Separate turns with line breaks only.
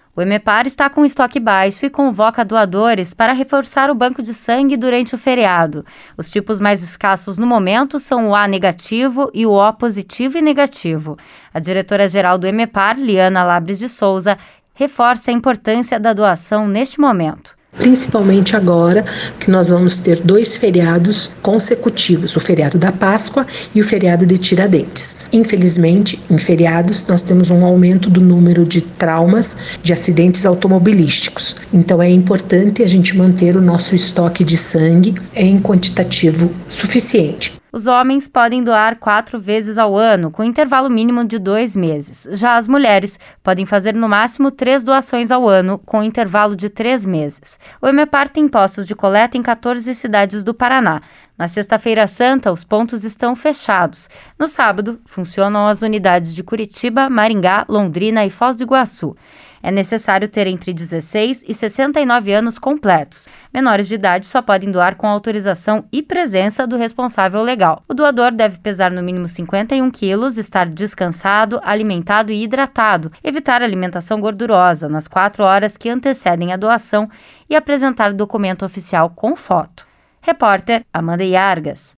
O Emepar está com estoque baixo e convoca doadores para reforçar o banco de sangue durante o feriado. Os tipos mais escassos no momento são o A negativo e o O positivo e negativo. A diretora-geral do Emepar, Liana Labres de Souza, reforça a importância da doação neste momento.
Principalmente agora que nós vamos ter 2 feriados consecutivos, o feriado da Páscoa e o feriado de Tiradentes. Infelizmente, em feriados, nós temos um aumento do número de traumas de acidentes automobilísticos. Então é importante a gente manter o nosso estoque de sangue em quantitativo suficiente.
Os homens podem doar 4 vezes ao ano, com intervalo mínimo de 2 meses. Já as mulheres podem fazer no máximo 3 doações ao ano, com intervalo de 3 meses. O Emepar tem postos de coleta em 14 cidades do Paraná. Na Sexta-feira Santa, os pontos estão fechados. No sábado, funcionam as unidades de Curitiba, Maringá, Londrina e Foz do Iguaçu. É necessário ter entre 16 e 69 anos completos. Menores de idade só podem doar com autorização e presença do responsável legal. O doador deve pesar no mínimo 51 quilos, estar descansado, alimentado e hidratado, evitar alimentação gordurosa nas 4 horas que antecedem a doação e apresentar documento oficial com foto. Repórter Amanda Iargas.